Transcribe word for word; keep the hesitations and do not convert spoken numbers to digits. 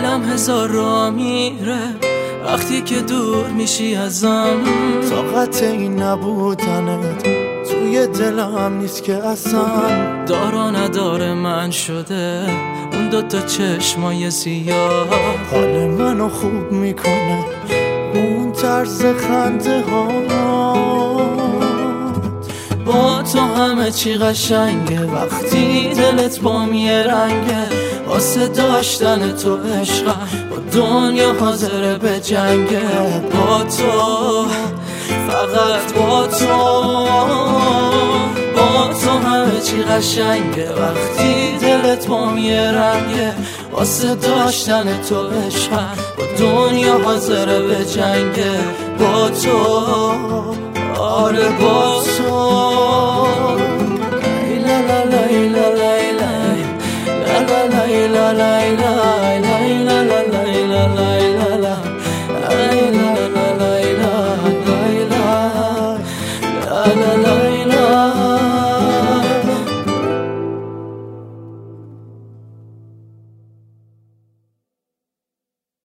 دلم هزار را میره وقتی که دور میشی ازم. طاقت این نبودنت توی دلم نیست که اصلا دارا نداره من شده اون دوتا چشمای سیاه. حال منو خوب میکنه اون طرز خنده ها. با تو همه چی قشنگه وقتی دلت با میه رنگه. واسه داشتن تو عشقم با دنیا حاضره به جنگه. با تو فقط با تو با تو همه چی قشنگه وقتی دلت با میه رنگه. واسه داشتن تو عشقم با دنیا حاضره به جنگه. با تو آره با تو